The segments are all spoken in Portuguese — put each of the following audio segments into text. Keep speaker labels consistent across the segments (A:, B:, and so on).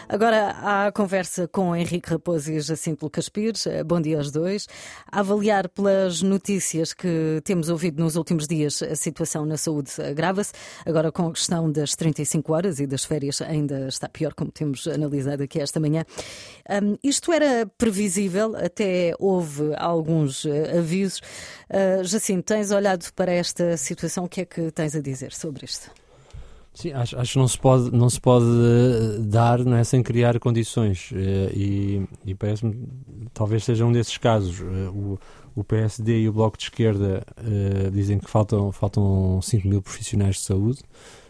A: Agora há a conversa com Henrique Raposo e Jacinto Lucas Pires. Bom dia aos dois. A avaliar pelas notícias que temos ouvido nos últimos dias, a situação na saúde agrava-se. Agora com a questão das 35 horas e das férias ainda está pior, como temos analisado aqui esta manhã. Isto era previsível, até houve alguns avisos. Jacinto, tens olhado para esta situação, o que é que tens a dizer sobre isto?
B: Sim, acho que não se pode dar, não é, sem criar condições e parece-me talvez seja um desses casos. O PSD e o Bloco de Esquerda dizem que faltam 5 mil profissionais de saúde.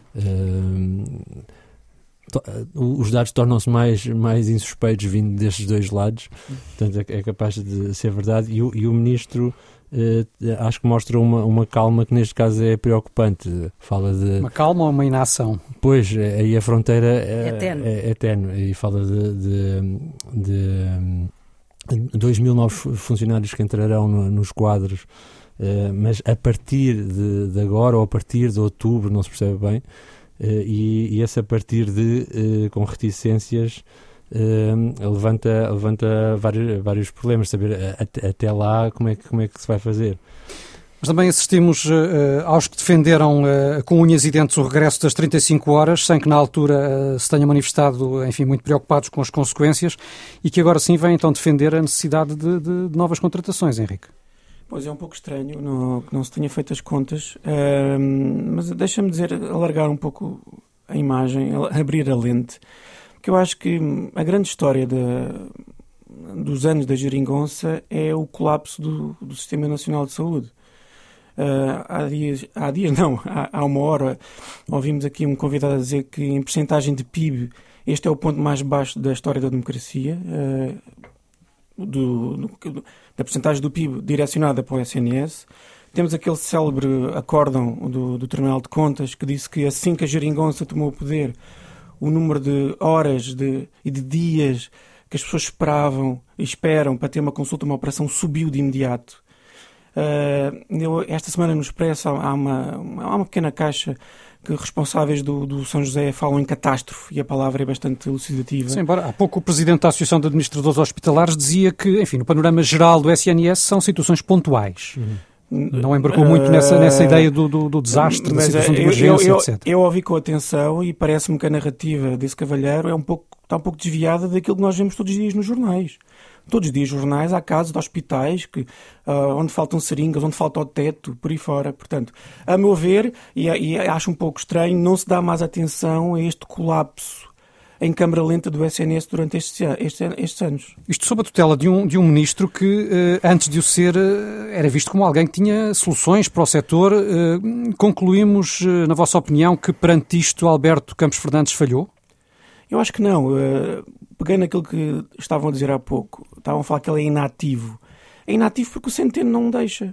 B: Os dados tornam-se mais insuspeitos vindo destes dois lados, portanto é capaz de ser verdade, e o Ministro acho que mostra uma calma que neste caso é preocupante. Fala de
C: uma calma ou uma inação? Pois,
B: aí a fronteira é ténue, e fala de 2 mil novos funcionários que entrarão nos quadros, mas a partir de agora ou a partir de outubro, não se percebe bem, e esse a partir com reticências levanta vários problemas, saber até lá como é que se vai fazer.
C: Mas também assistimos aos que defenderam com unhas e dentes o regresso das 35 horas, sem que na altura se tenham manifestado, enfim, muito preocupados com as consequências, e que agora sim vêm então defender a necessidade de novas contratações, Henrique.
D: Pois é um pouco estranho que não se tenha feito as contas, mas deixa-me alargar um pouco a imagem, abrir a lente. Porque eu acho que a grande história dos anos da geringonça é o colapso do Sistema Nacional de Saúde. Há uma hora ouvimos aqui um convidado a dizer que em percentagem de PIB este é o ponto mais baixo da história da democracia, da percentagem do PIB direcionada para o SNS. Temos aquele célebre acórdão do Tribunal de Contas que disse que assim que a geringonça tomou o poder, o número de horas e de dias que as pessoas esperavam e esperam para ter uma consulta, uma operação, subiu de imediato. Esta semana no Expresso há uma pequena caixa que responsáveis do São José falam em catástrofe, e a palavra é bastante elucidativa.
C: Sim, embora há pouco o Presidente da Associação de Administradores Hospitalares dizia que, enfim, no panorama geral do SNS são situações pontuais. Não embarcou muito nessa ideia do desastre, da situação de emergência, etc.
D: Eu ouvi com atenção e parece-me que a narrativa desse cavalheiro está um pouco desviada daquilo que nós vemos todos os dias nos jornais. Todos os dias jornais há casos de hospitais onde faltam seringas, onde falta o teto, por aí fora. Portanto, a meu ver, e acho um pouco estranho, não se dá mais atenção a este colapso em câmara lenta do SNS durante estes anos.
C: Isto sob a tutela de um ministro que, antes de o ser, era visto como alguém que tinha soluções para o setor. Concluímos, na vossa opinião, que perante isto Alberto Campos Fernandes falhou?
D: Eu acho que não. Pegando aquilo que estavam a dizer há pouco, estavam a falar que ele é inativo. É inativo porque o Centeno não deixa.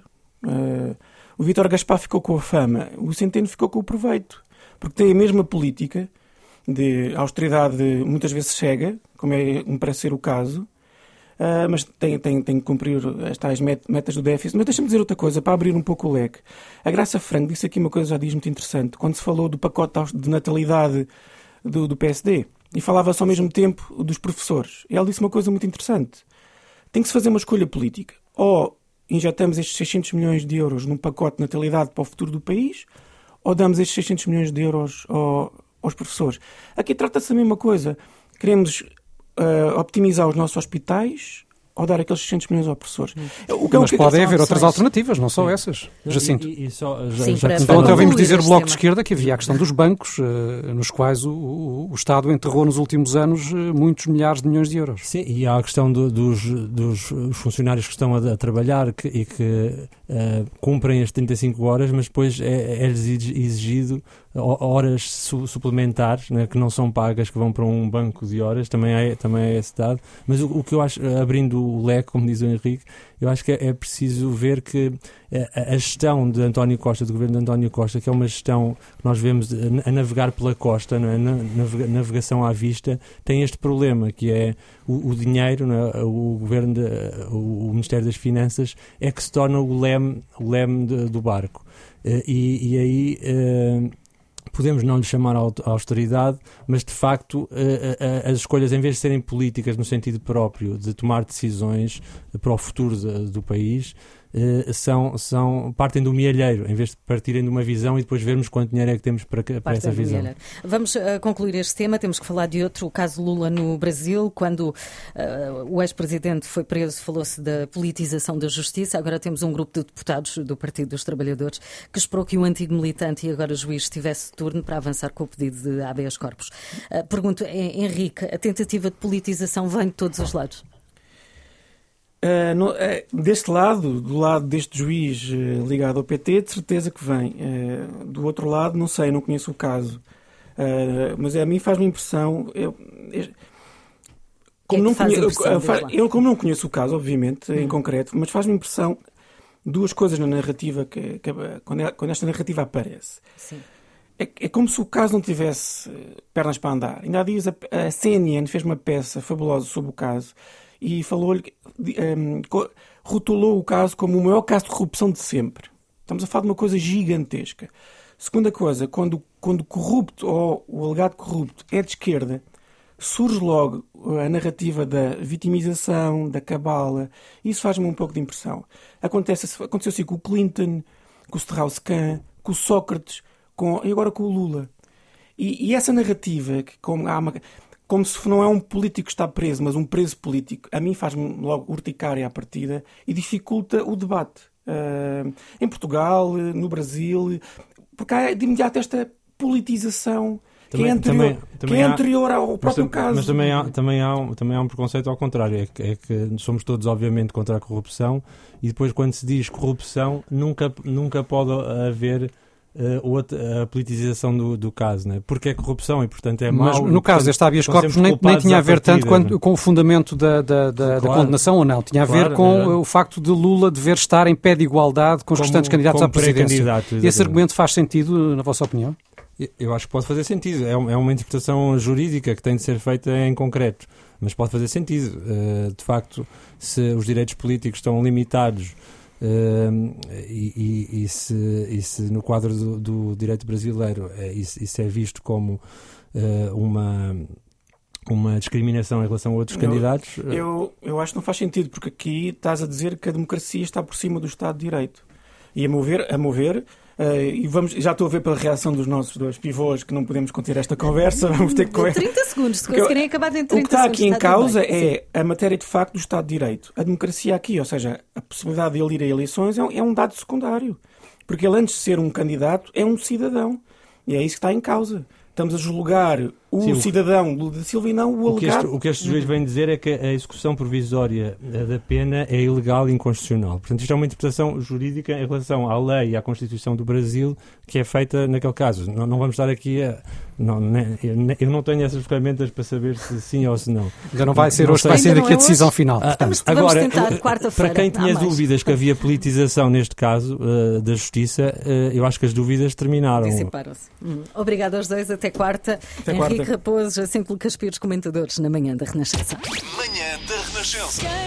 D: O Vítor Gaspar ficou com a fama, o Centeno ficou com o proveito. Porque tem a mesma política de austeridade muitas vezes cega, como me parece ser o caso, mas tem que cumprir as tais metas do déficit. Mas deixa-me dizer outra coisa, para abrir um pouco o leque. A Graça Franco disse aqui uma coisa, já diz, muito interessante, quando se falou do pacote de natalidade do PSD, e falava-se ao mesmo tempo dos professores. E ela disse uma coisa muito interessante. Tem que se fazer uma escolha política. Ou injetamos estes 600 milhões de euros num pacote de natalidade para o futuro do país, ou damos estes 600 milhões de euros aos professores. Aqui trata-se da mesma coisa. Queremos optimizar os nossos hospitais ou dar aqueles 600 milhões aos professores.
C: Mas podem haver outras alternativas, não só essas. Jacinto.
A: Então
C: até ouvimos dizer o Bloco de Esquerda que havia a questão dos bancos, nos quais o Estado enterrou nos últimos anos muitos milhares de milhões de euros.
B: Sim, e há a questão dos funcionários que estão a trabalhar e que cumprem as 35 horas, mas depois é-lhes exigido horas suplementares, né, que não são pagas, que vão para um banco de horas, também é esse dado. Mas o que eu acho, abrindo o leque, como diz o Henrique, eu acho que é preciso ver que a gestão de António Costa, do governo de António Costa, que é uma gestão que nós vemos a navegar pela costa, não é? Navegação à vista, tem este problema, que é o dinheiro, não é? O governo, o Ministério das Finanças é que se torna o leme do barco. E aí podemos não lhe chamar austeridade, mas de facto as escolhas, em vez de serem políticas no sentido próprio de tomar decisões para o futuro do país, partem do mielheiro, em vez de partirem de uma visão e depois vermos quanto dinheiro é que temos para essa visão.
A: Vamos concluir este tema, temos que falar de outro, o caso Lula no Brasil. Quando o ex-presidente foi preso, falou-se da politização da justiça. Agora temos um grupo de deputados do Partido dos Trabalhadores que esperou que o antigo militante e agora juiz tivesse turno para avançar com o pedido de habeas corpus. Pergunto, Henrique, a tentativa de politização vem de todos os lados?
D: Deste lado, do lado deste juiz ligado ao PT, de certeza que vem. Do outro lado, não sei, não conheço o caso. Mas a mim faz-me impressão... Como não conheço o caso, obviamente, em concreto, mas faz-me impressão duas coisas na narrativa, quando esta narrativa aparece.
A: Sim.
D: É como se o caso não tivesse pernas para andar. Ainda há dias a CNN fez uma peça fabulosa sobre o caso e falou-lhe, rotulou o caso como o maior caso de corrupção de sempre. Estamos a falar de uma coisa gigantesca. Segunda coisa, quando o corrupto ou o alegado corrupto é de esquerda, surge logo a narrativa da vitimização, da cabala. Isso faz-me um pouco de impressão. Aconteceu assim com o Clinton, com o Strauss-Kahn, com o Sócrates e agora com o Lula. E essa narrativa, como se não é um político que está preso, mas um preso político, a mim faz-me logo urticária à partida e dificulta o debate. Em Portugal, no Brasil, porque há de imediato esta politização que é anterior ao próprio caso.
B: Mas também há um preconceito ao contrário, é que somos todos obviamente contra a corrupção e depois quando se diz corrupção nunca pode haver a politização do caso, né? Porque é corrupção e, portanto, é mau.
C: Mas no caso deste habeas corpus nem tinha a ver tanto com o fundamento da condenação ou não. Tinha a ver com o facto de Lula dever estar em pé de igualdade com os restantes candidatos à presidência. Esse argumento faz sentido, na vossa opinião?
B: Eu acho que pode fazer sentido. É uma interpretação jurídica que tem de ser feita em concreto, mas pode fazer sentido. De facto, se os direitos políticos estão limitados e se no quadro do direito brasileiro isso é visto como uma discriminação em relação a outros candidatos...
D: Eu acho que não faz sentido, porque aqui estás a dizer que a democracia está por cima do Estado de Direito. E a meu ver já estou a ver pela reação dos nossos dois pivôs que não podemos conter esta conversa, vamos ter que...
A: 30 segundos, se conseguirem acabar em 30 segundos.
D: O que está aqui em causa é a matéria de facto do Estado de Direito. A democracia aqui, ou seja, a possibilidade de ele ir a eleições é um dado secundário. Porque ele, antes de ser um candidato, é um cidadão. E é isso que está em causa. Estamos a julgar o cidadão Lula da Silva e não o alegado.
B: O que este juiz vem dizer é que a execução provisória da pena é ilegal e inconstitucional. Portanto, isto é uma interpretação jurídica em relação à lei e à Constituição do Brasil que é feita naquele caso. Não vamos estar aqui eu não tenho essas ferramentas para saber se sim ou se não.
C: Já não vai ser hoje que vai ser daqui a decisão final.
B: Agora, para quem tinha dúvidas que havia politização neste caso da Justiça, eu acho que as dúvidas terminaram.
A: Dissiparam-se. Obrigado aos dois. Até quarta. Henrique Raposo, Jacinto Lucas Pires, comentadores na Manhã da Renascença.
E: Manhã da Renascença.